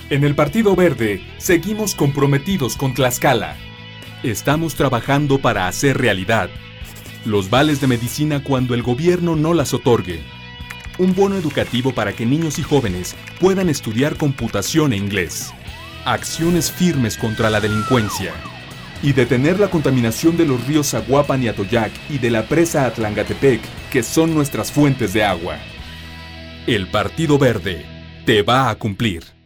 En el Partido Verde seguimos comprometidos con Tlaxcala. Estamos trabajando para hacer realidad los vales de medicina cuando el gobierno no las otorgue. Un bono educativo para que niños y jóvenes puedan estudiar computación e inglés. Acciones firmes contra la delincuencia. Y detener la contaminación de los ríos Zaguapan y Atoyac y de la presa Atlangatepec, que son nuestras fuentes de agua. El Partido Verde te va a cumplir.